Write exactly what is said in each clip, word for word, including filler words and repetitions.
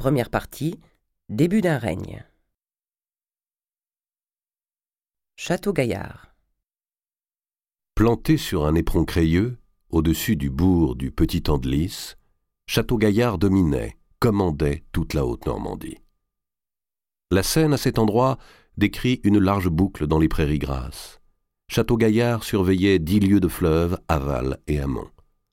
Première partie, début d'un règne. Château-Gaillard. Planté sur un éperon crayeux, au-dessus du bourg du Petit Andelys, Château-Gaillard dominait, commandait toute la Haute-Normandie. La Seine, à cet endroit, décrit une large boucle dans les prairies grasses. Château-Gaillard surveillait dix lieues de fleuve, aval et amont.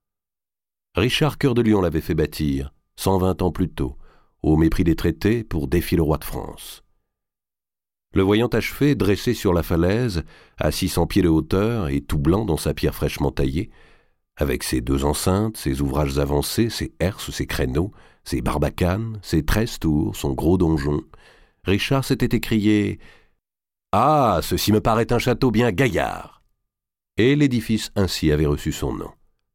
Richard Cœur de Lion l'avait fait bâtir, cent vingt ans plus tôt, au mépris des traités pour défier le roi de France. Le voyant achevé, dressé sur la falaise, à six cents pieds de hauteur et tout blanc dans sa pierre fraîchement taillée, avec ses deux enceintes, ses ouvrages avancés, ses herses, ses créneaux, ses barbacanes, ses treize tours, son gros donjon, Richard s'était écrié « Ah, ceci me paraît un château bien gaillard !» Et l'édifice ainsi avait reçu son nom.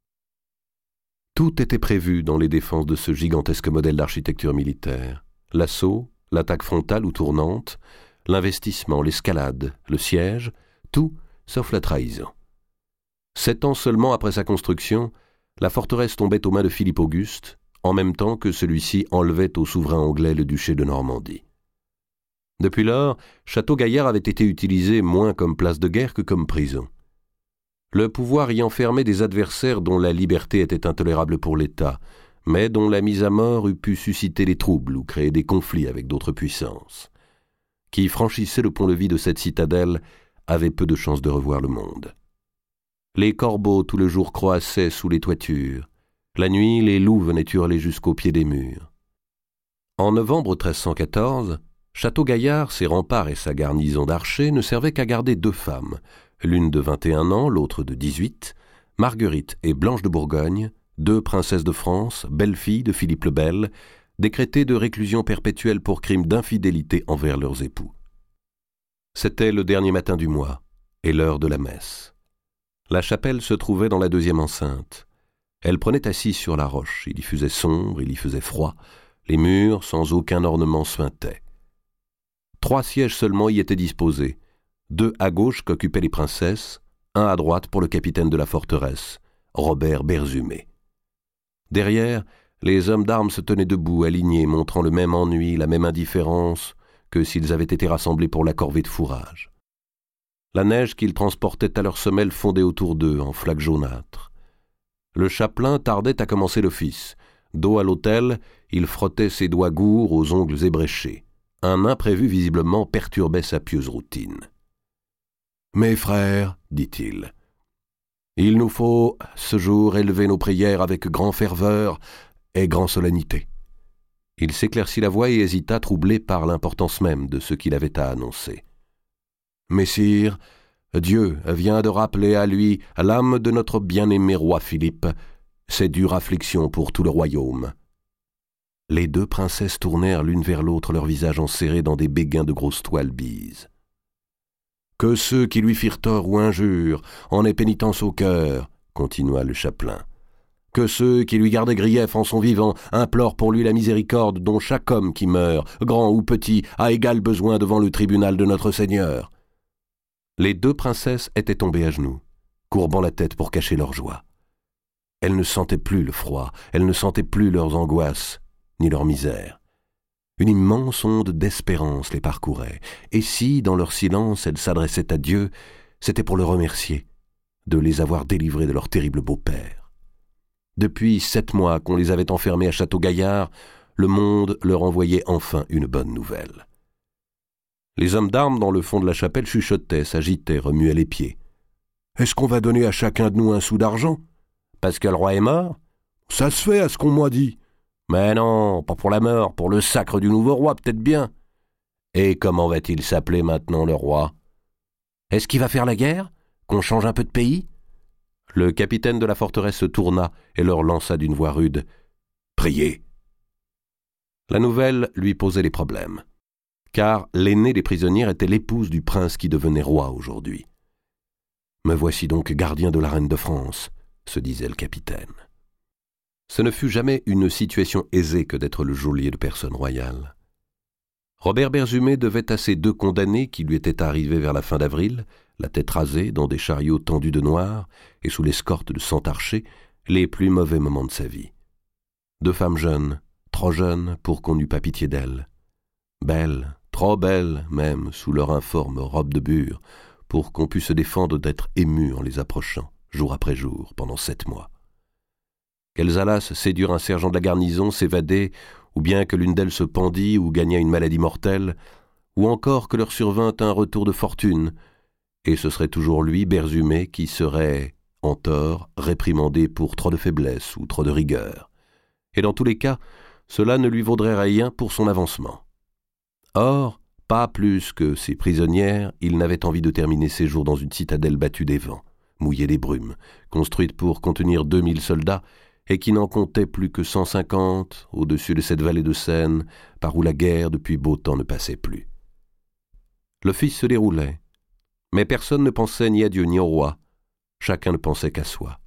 Tout était prévu dans les défenses de ce gigantesque modèle d'architecture militaire. L'assaut, l'attaque frontale ou tournante, l'investissement, l'escalade, le siège, tout sauf la trahison. Sept ans seulement après sa construction, la forteresse tombait aux mains de Philippe Auguste, en même temps que celui-ci enlevait au souverain anglais le duché de Normandie. Depuis lors, Château-Gaillard avait été utilisé moins comme place de guerre que comme prison. Le pouvoir y enfermait des adversaires dont la liberté était intolérable pour l'État, mais dont la mise à mort eût pu susciter des troubles ou créer des conflits avec d'autres puissances. Qui franchissait le pont-levis de cette citadelle avait peu de chances de revoir le monde. Les corbeaux tout le jour croassaient sous les toitures. La nuit, les loups venaient hurler jusqu'au pied des murs. En novembre treize cent quatorze, Château-Gaillard, ses remparts et sa garnison d'archers ne servaient qu'à garder deux femmes, l'une de vingt et un ans, l'autre de dix-huit, Marguerite et Blanche de Bourgogne, deux princesses de France, belles-filles de Philippe le Bel, décrétées de réclusion perpétuelle pour crime d'infidélité envers leurs époux. C'était le dernier matin du mois, et l'heure de la messe. La chapelle se trouvait dans la deuxième enceinte. Elle prenait assise sur la roche, il y faisait sombre, il y faisait froid, les murs, sans aucun ornement, suintaient. Trois sièges seulement y étaient disposés, deux à gauche qu'occupaient les princesses, un à droite pour le capitaine de la forteresse, Robert Berzumé. Derrière, les hommes d'armes se tenaient debout, alignés, montrant le même ennui, la même indifférence que s'ils avaient été rassemblés pour la corvée de fourrage. La neige qu'ils transportaient à leurs semelles fondait autour d'eux en flaques jaunâtres. Le chapelain tardait à commencer l'office. Dos à l'autel, il frottait ses doigts gourds aux ongles ébréchés. Un imprévu visiblement perturbait sa pieuse routine. « Mes frères, dit-il, il nous faut ce jour élever nos prières avec grand ferveur et grande solennité. » Il s'éclaircit la voix et hésita, troublé par l'importance même de ce qu'il avait à annoncer. « Messire, Dieu vient de rappeler à lui l'âme de notre bien-aimé roi Philippe. C'est dure affliction pour tout le royaume. » Les deux princesses tournèrent l'une vers l'autre, leur visage enserré dans des béguins de grosses toiles bises. « Que ceux qui lui firent tort ou injure en aient pénitence au cœur, » continua le chapelain. « Que ceux qui lui gardaient grief en son vivant implorent pour lui la miséricorde dont chaque homme qui meurt, grand ou petit, a égal besoin devant le tribunal de notre Seigneur. » Les deux princesses étaient tombées à genoux, courbant la tête pour cacher leur joie. Elles ne sentaient plus le froid, elles ne sentaient plus leurs angoisses, ni leur misère. Une immense onde d'espérance les parcourait, et si, dans leur silence, elles s'adressaient à Dieu, c'était pour le remercier de les avoir délivrées de leur terrible beau-père. Depuis sept mois qu'on les avait enfermées à Château-Gaillard, le monde leur envoyait enfin une bonne nouvelle. Les hommes d'armes dans le fond de la chapelle chuchotaient, s'agitaient, remuaient les pieds. « Est-ce qu'on va donner à chacun de nous un sou d'argent ? Parce que le roi est mort ? Ça se fait à ce qu'on m'a dit. Mais non, pas pour la mort, pour le sacre du nouveau roi, peut-être bien. Et comment va-t-il s'appeler maintenant, le roi ? Est-ce qu'il va faire la guerre ? Qu'on change un peu de pays ? » Le capitaine de la forteresse se tourna et leur lança d'une voix rude. « Priez !» La nouvelle lui posait des problèmes, car l'aînée des prisonnières était l'épouse du prince qui devenait roi aujourd'hui. « Me voici donc gardien de la reine de France », se disait le capitaine. Ce ne fut jamais une situation aisée que d'être le geôlier de personnes royales. Robert Berzumé devait à ces deux condamnés qui lui étaient arrivés vers la fin d'avril, la tête rasée, dans des chariots tendus de noir et sous l'escorte de cent archers, les plus mauvais moments de sa vie. Deux femmes jeunes, trop jeune pour qu'on n'eût pas pitié d'elle. Belle, trop belle même, sous leur informe robe de bure, pour qu'on pût se défendre d'être ému en les approchant, jour après jour, pendant sept mois. Qu'elles allassent séduire un sergent de la garnison, s'évader, ou bien que l'une d'elles se pendît ou gagna une maladie mortelle, ou encore que leur survint un retour de fortune, et ce serait toujours lui, Berzumé, qui serait, en tort, réprimandé pour trop de faiblesse ou trop de rigueur. Et dans tous les cas, cela ne lui vaudrait rien pour son avancement. Or, pas plus que ses prisonnières, il n'avait envie de terminer ses jours dans une citadelle battue des vents, mouillée des brumes, construite pour contenir deux mille soldats, et qui n'en comptait plus que cent cinquante au-dessus de cette vallée de Seine, par où la guerre depuis beau temps ne passait plus. L'office se déroulait, mais personne ne pensait ni à Dieu ni au roi, chacun ne pensait qu'à soi.